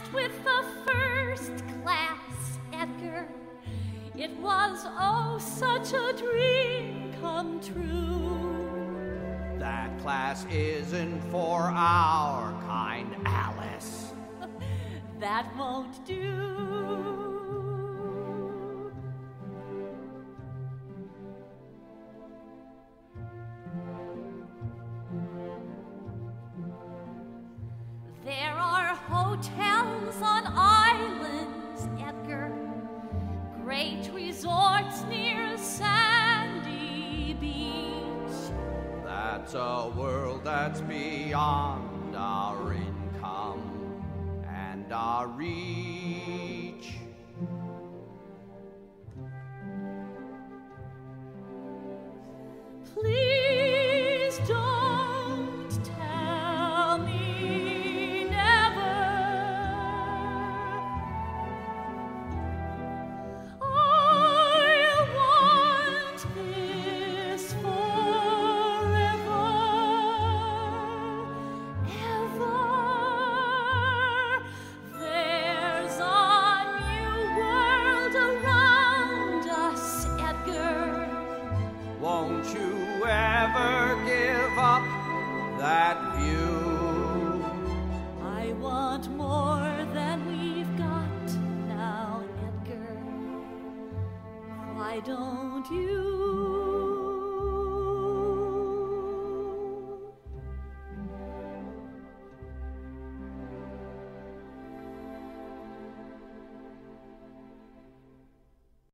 sat with the first class, Edgar. It was, oh, such a dream come true. That class isn't for our kind, Alice. That won't do. There are hotels on islands, Edgar. Great resorts near Sandy Beach. That's a world that's beyond our income and our reach. Please don't tell me never. I want this forever, ever. There's a new world around us, Edgar. Won't you ever give up that view? I want more than we've got now, Edgar. Why don't you?